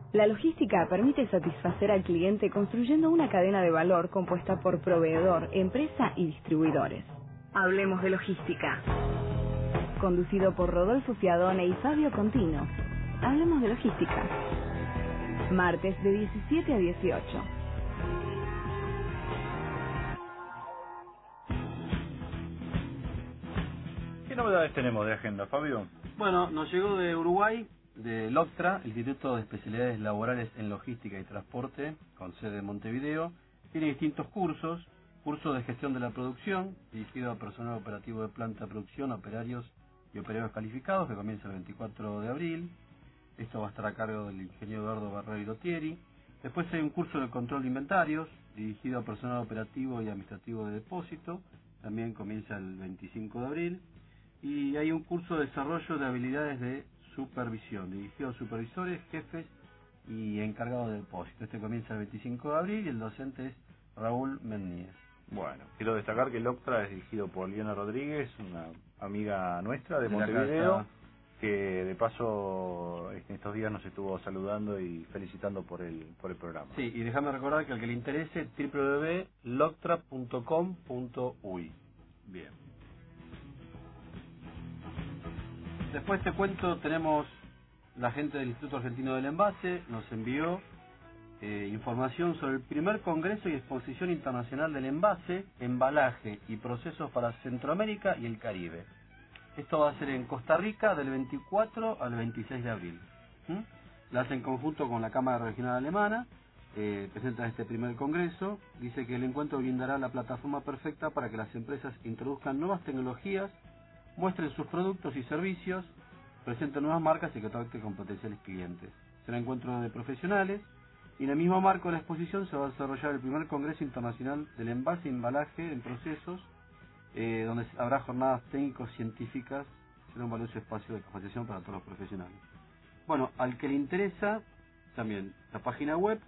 La logística permite satisfacer al cliente construyendo una cadena de valor compuesta por proveedor, empresa y distribuidores. Hablemos de logística. Conducido por Rodolfo Fiadone y Fabio Contino. Hablemos de logística. Martes de 17 a 18. ¿Qué novedades tenemos de agenda, Fabio? Bueno, nos llegó de Uruguay, de LOCTRA, el Instituto de Especialidades Laborales en Logística y Transporte, con sede en Montevideo. Tiene distintos cursos: curso de gestión de la producción, dirigido a personal operativo de planta de producción, operarios y operarios calificados, que comienza el 24 de abril. Esto va a estar a cargo del ingeniero Eduardo Barrero y Lotieri. Después hay un curso de control de inventarios, dirigido a personal operativo y administrativo de depósito, también comienza el 25 de abril. Y hay un curso de desarrollo de habilidades de supervisión, dirigido a supervisores, jefes y encargados de depósito. Este comienza el 25 de abril y el docente es Raúl Menníez. Bueno, quiero destacar que el OCTRA es dirigido por Liana Rodríguez, una amiga nuestra de De la Montevideo, casa. que de paso en estos días nos estuvo saludando y felicitando por el programa. Sí, y déjame recordar que al que le interese, www.loctra.com.uy. Bien. Después te cuento, tenemos la gente del Instituto Argentino del Envase, nos envió información sobre el primer Congreso y Exposición Internacional del Envase, Embalaje y Procesos para Centroamérica y el Caribe. Esto va a ser en Costa Rica del 24 al 26 de abril. La hace en conjunto con la Cámara Regional Alemana, presentan este primer congreso. Dice que el encuentro brindará la plataforma perfecta para que las empresas introduzcan nuevas tecnologías, muestren sus productos y servicios, presenten nuevas marcas y contacten con potenciales clientes. Será encuentro de profesionales y en el mismo marco de la exposición se va a desarrollar el primer Congreso Internacional del Envase y Embalaje en Procesos, donde habrá jornadas técnico-científicas. Será un valioso espacio de capacitación para todos los profesionales. Bueno, al que le interesa, también la página web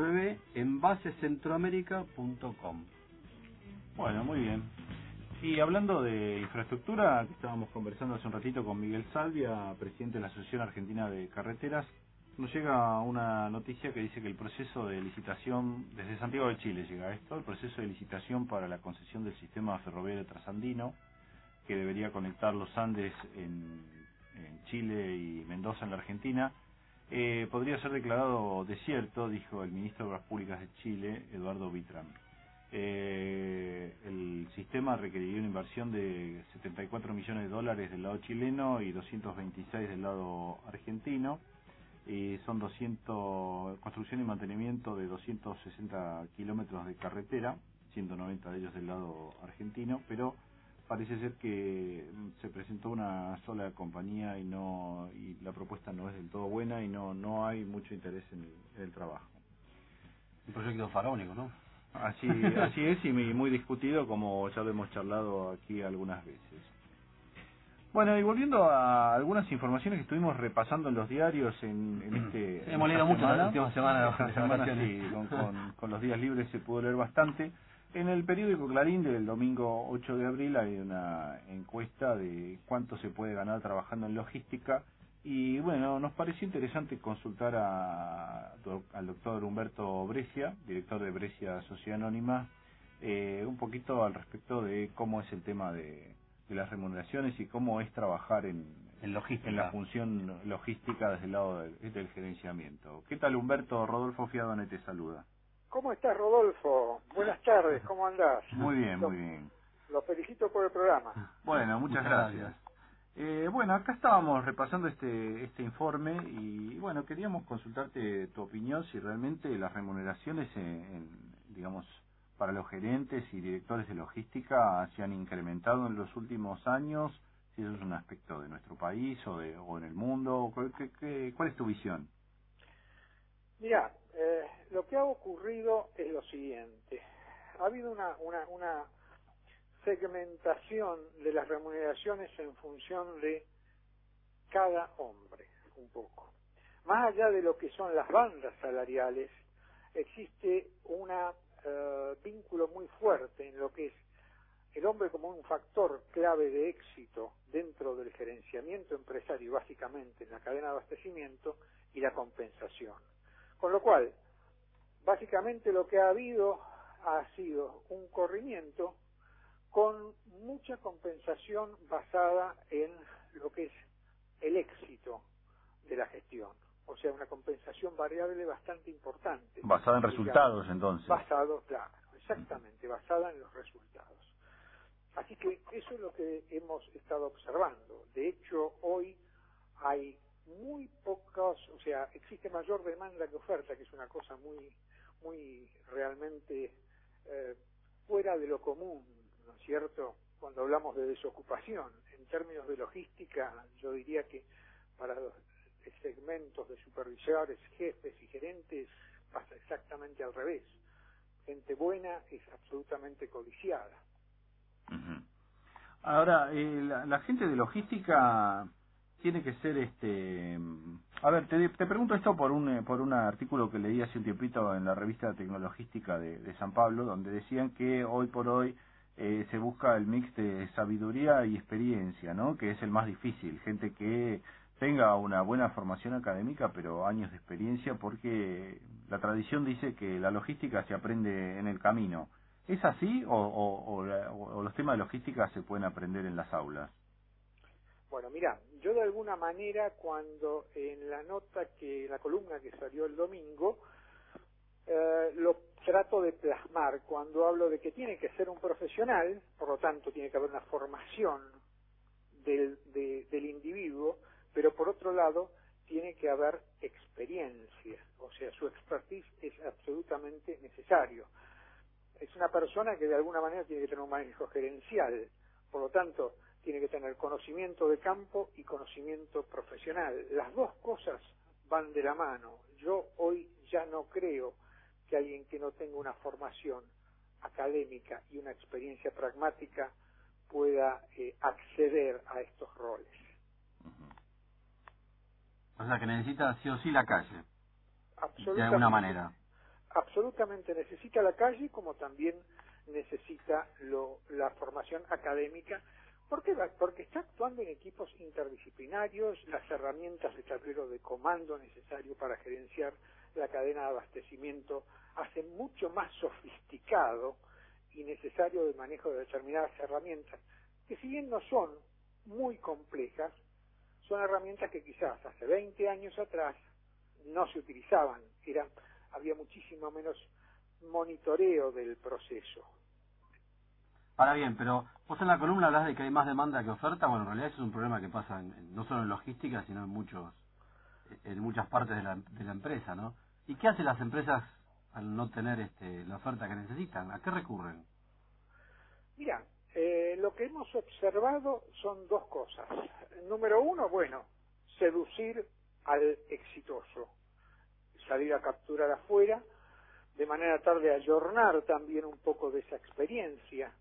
www.envasecentroamerica.com. Bueno, muy bien. Y hablando de infraestructura, estábamos conversando hace un ratito con Miguel Salvia, presidente de la Asociación Argentina de Carreteras. Nos llega una noticia que dice que el proceso de licitación, desde Santiago de Chile llega esto, el proceso de licitación para la concesión del sistema ferroviario trasandino, que debería conectar los Andes en Chile y Mendoza en la Argentina, podría ser declarado desierto, dijo el ministro de Obras Públicas de Chile, Eduardo Vitrán. El sistema requeriría una inversión de $74 millones del lado chileno y 226 del lado argentino. Son construcción y mantenimiento de 260 kilómetros de carretera, 190 de ellos del lado argentino, pero parece ser que se presentó una sola compañía y la propuesta no es del todo buena y no hay mucho interés en el trabajo. Un proyecto faraónico, ¿no? Así es, y muy discutido, como ya lo hemos charlado aquí algunas veces. Bueno, y volviendo a algunas informaciones que estuvimos repasando en los diarios hemos leído mucho la última semana. Sí, con los días libres se pudo leer bastante. En el periódico Clarín del domingo 8 de abril hay una encuesta de cuánto se puede ganar trabajando en logística. Y bueno, nos pareció interesante consultar al doctor Humberto Brescia, director de Brescia Sociedad Anónima, un poquito al respecto de cómo es el tema de las remuneraciones y cómo es trabajar en la función logística desde el lado del gerenciamiento. ¿Qué tal, Humberto? Rodolfo Fiadone te saluda. ¿Cómo estás, Rodolfo? Buenas tardes, ¿cómo andás? Muy bien, muy bien. Los felicito por el programa. Bueno, muchas gracias. Bueno, acá estábamos repasando este informe y bueno, queríamos consultarte tu opinión si realmente las remuneraciones digamos, para los gerentes y directores de logística se han incrementado en los últimos años, si eso es un aspecto de nuestro país o en el mundo. ¿Cuál es tu visión? Mirá, lo que ha ocurrido es lo siguiente. Ha habido una segmentación de las remuneraciones en función de cada hombre, un poco. Más allá de lo que son las bandas salariales, existe un vínculo muy fuerte en lo que es el hombre como un factor clave de éxito dentro del gerenciamiento empresario, básicamente en la cadena de abastecimiento, y la compensación. Con lo cual, básicamente lo que ha habido ha sido un corrimiento con mucha compensación basada en lo que es el éxito de la gestión. O sea, una compensación variable bastante importante. Basada en resultados, entonces. Basado, claro, exactamente, basada en los resultados. Así que eso es lo que hemos estado observando. De hecho, hoy hay muy pocas, o sea, existe mayor demanda que oferta, que es una cosa muy realmente fuera de lo común, ¿no es cierto? Cuando hablamos de desocupación, en términos de logística, yo diría que para los segmentos de supervisores, jefes y gerentes pasa exactamente al revés. Gente buena es absolutamente codiciada. Uh-huh. Ahora, la gente de logística tiene que ser a ver, te pregunto esto por un artículo que leí hace un tiempito en la revista Tecnologística de San Pablo, donde decían que hoy por hoy se busca el mix de sabiduría y experiencia, ¿no? Que es el más difícil, gente que tenga una buena formación académica, pero años de experiencia, porque la tradición dice que la logística se aprende en el camino. ¿Es así o los temas de logística se pueden aprender en las aulas? Bueno, mira, yo de alguna manera cuando en la columna que salió el domingo, lo trato de plasmar cuando hablo de que tiene que ser un profesional, por lo tanto tiene que haber una formación del individuo, pero por otro lado tiene que haber experiencia, o sea, su expertise es absolutamente necesario. Es una persona que de alguna manera tiene que tener un manejo gerencial, por lo tanto tiene que tener conocimiento de campo y conocimiento profesional. Las dos cosas van de la mano. Yo hoy ya no creo que alguien que no tenga una formación académica y una experiencia pragmática pueda acceder a estos roles. O sea, que necesita sí o sí la calle, de alguna manera. Absolutamente necesita la calle, como también necesita la formación académica. ¿Por qué? Porque está actuando en equipos interdisciplinarios, las herramientas de tablero de comando necesario para gerenciar la cadena de abastecimiento hace mucho más sofisticado y necesario de manejo de determinadas herramientas, que si bien no son muy complejas, son herramientas que quizás hace 20 años atrás no se utilizaban, había muchísimo menos monitoreo del proceso. Ahora bien, pero vos en la columna hablas de que hay más demanda que oferta. Bueno, en realidad eso es un problema que pasa no solo en logística, sino en muchas partes de la empresa, ¿no? ¿Y qué hacen las empresas al no tener la oferta que necesitan? ¿A qué recurren? Mira, lo que hemos observado son dos cosas. Número uno, bueno, seducir al exitoso, salir a capturar afuera, de manera tal de ayornar también un poco de esa experiencia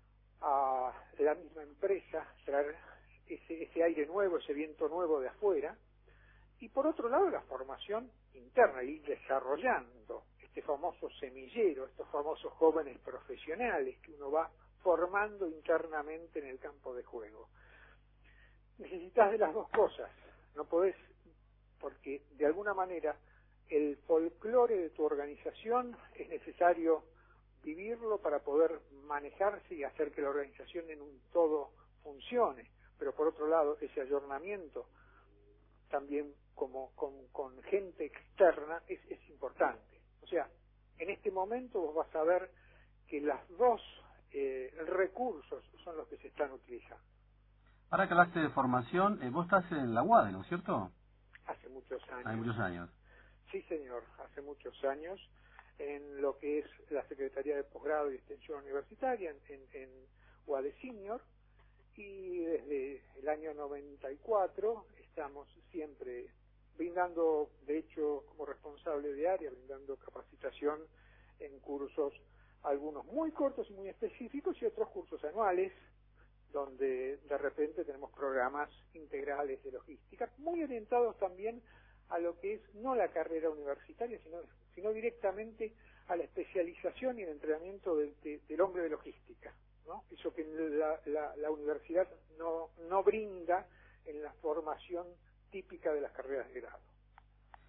a la misma empresa, traer ese aire nuevo, ese viento nuevo de afuera, y por otro lado la formación interna, ir desarrollando este famoso semillero, estos famosos jóvenes profesionales que uno va formando internamente en el campo de juego. Necesitas de las dos cosas, no podés, porque de alguna manera el folclore de tu organización es necesario vivirlo para poder manejarse y hacer que la organización en un todo funcione, pero por otro lado ese ayornamiento también con gente externa es importante. O sea, en este momento vos vas a ver que las dos recursos son los que se están utilizando. Ahora que hablaste de formación, vos estás en la UADE, ¿no es cierto? Hace muchos años. Hay muchos años. Sí, señor, hace muchos años, en lo que es la Secretaría de Posgrado y Extensión Universitaria, en UADE Senior, y desde el año 94 estamos siempre brindando, de hecho, como responsable de área, brindando capacitación en cursos, algunos muy cortos y muy específicos, y otros cursos anuales, donde de repente tenemos programas integrales de logística, muy orientados también a lo que es no la carrera universitaria, sino directamente a la especialización y el entrenamiento del hombre de logística, ¿no? Eso que la universidad no brinda en la formación típica de las carreras de grado.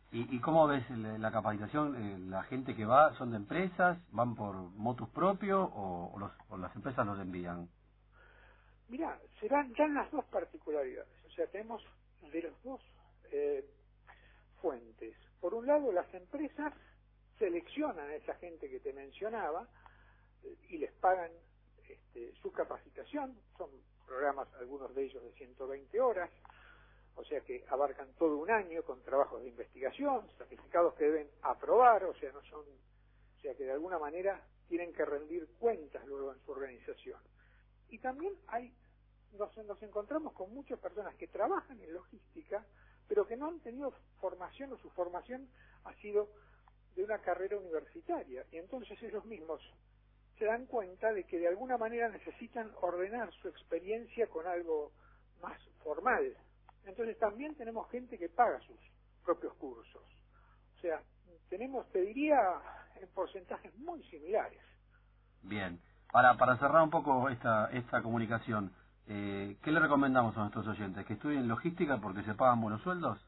¿Y cómo ves la capacitación? ¿La gente que va son de empresas? ¿Van por motus propio o las empresas los envían? Mira, se dan las dos particularidades. O sea, tenemos de los dos fuentes. Por un lado, las empresas seleccionan a esa gente que te mencionaba y les pagan su capacitación. Son programas, algunos de ellos de 120 horas, o sea que abarcan todo un año con trabajos de investigación, certificados que deben aprobar, o sea que de alguna manera tienen que rendir cuentas luego en su organización. Y también nos encontramos con muchas personas que trabajan en logística, pero que no han tenido formación o su formación ha sido de una carrera universitaria, y entonces ellos mismos se dan cuenta de que de alguna manera necesitan ordenar su experiencia con algo más formal. Entonces también tenemos gente que paga sus propios cursos. O sea, tenemos, te diría, en porcentajes muy similares. Bien. Para cerrar un poco esta comunicación, ¿qué le recomendamos a nuestros oyentes? ¿Que estudien logística porque se pagan buenos sueldos?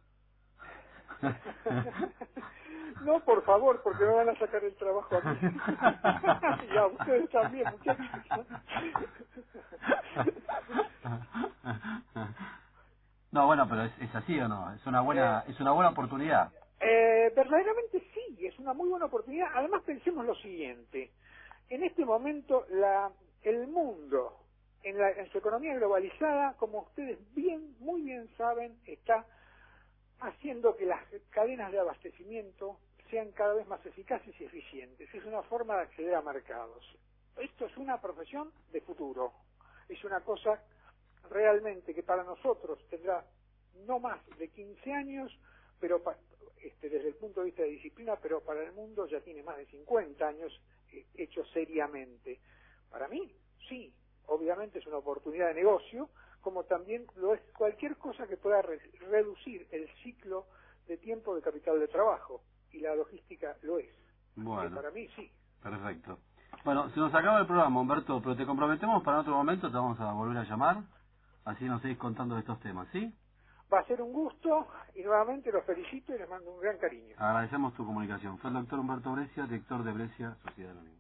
No, por favor, porque me van a sacar el trabajo a mí. Y a ustedes también, muchachos. No, bueno, pero es así o no, es una buena oportunidad. Verdaderamente sí, es una muy buena oportunidad. Además, pensemos lo siguiente: en este momento el mundo, en su economía globalizada, como ustedes muy bien saben, está haciendo que las cadenas de abastecimiento sean cada vez más eficaces y eficientes. Es una forma de acceder a mercados. Esto es una profesión de futuro. Es una cosa realmente que para nosotros tendrá no más de 15 años, pero desde el punto de vista de disciplina, pero para el mundo ya tiene más de 50 años hecho seriamente. Para mí, sí, obviamente es una oportunidad de negocio, como también lo es cualquier cosa que pueda reducir el ciclo de tiempo de capital de trabajo, y la logística lo es. Bueno, para mí sí. Perfecto. Bueno, se nos acaba el programa, Humberto, pero te comprometemos para otro momento, te vamos a volver a llamar, así nos seguís contando de estos temas, ¿sí? Va a ser un gusto, y nuevamente los felicito y les mando un gran cariño. Agradecemos tu comunicación. Fue el doctor Humberto Brescia, director de Brescia Sociedad Anónima.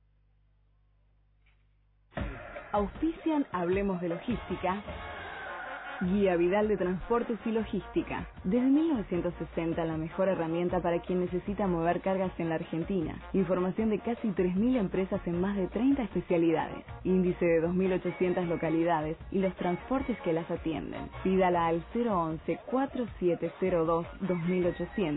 Auspician Hablemos de Logística, Guía Vidal de Transportes y Logística. Desde 1960, la mejor herramienta para quien necesita mover cargas en la Argentina. Información de casi 3.000 empresas en más de 30 especialidades. Índice de 2.800 localidades y los transportes que las atienden. Pídala al 011-4702-2800.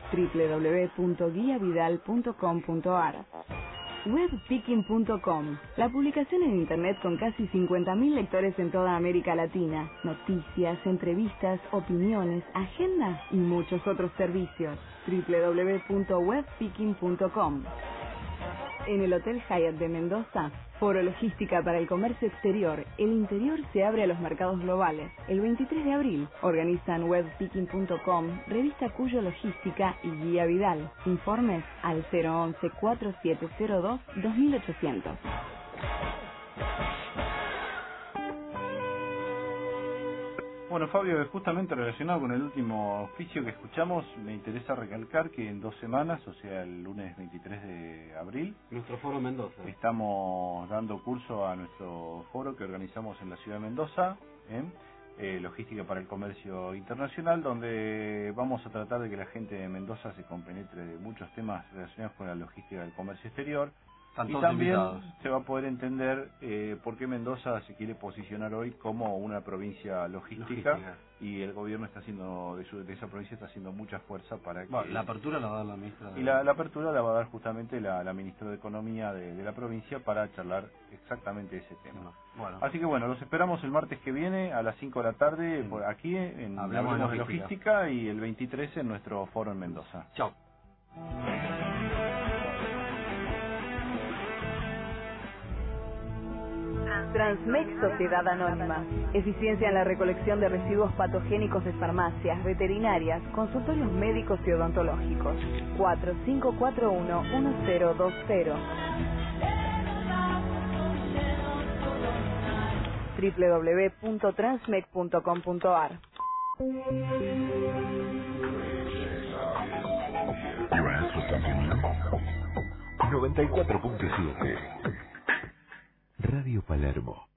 www.guiavidal.com.ar. Webpicking.com, la publicación en Internet con casi 50.000 lectores en toda América Latina. Noticias, entrevistas, opiniones, agendas y muchos otros servicios. www.webpicking.com. En el Hotel Hyatt de Mendoza, Foro Logística para el Comercio Exterior, el interior se abre a los mercados globales. El 23 de abril organizan webpicking.com, Revista Cuyo Logística y Guía Vidal. Informes al 011-4702-2800. Bueno, Fabio, justamente relacionado con el último oficio que escuchamos, me interesa recalcar que en 2 semanas, o sea, el lunes 23 de abril, nuestro foro Mendoza, estamos dando curso a nuestro foro que organizamos en la ciudad de Mendoza, Logística para el Comercio Internacional, donde vamos a tratar de que la gente de Mendoza se compenetre de muchos temas relacionados con la logística del comercio exterior. Y también se va a poder entender por qué Mendoza se quiere posicionar hoy como una provincia logística. Y el gobierno está haciendo de esa provincia está haciendo mucha fuerza para que... Bueno, la apertura la va a dar la ministra. Y la apertura la va a dar justamente la ministra de Economía de la provincia para charlar exactamente ese tema. Bueno. Así que bueno, los esperamos el martes que viene a las 5 de la tarde por aquí en Hablemos de Logística, y el 23 en nuestro foro en Mendoza. Chao. Transmex Sociedad Anónima. Eficiencia en la recolección de residuos patogénicos de farmacias, veterinarias, consultorios médicos y odontológicos. 4541-1020. www.transmec.com.ar. Argentina. 94.7 Radio Palermo.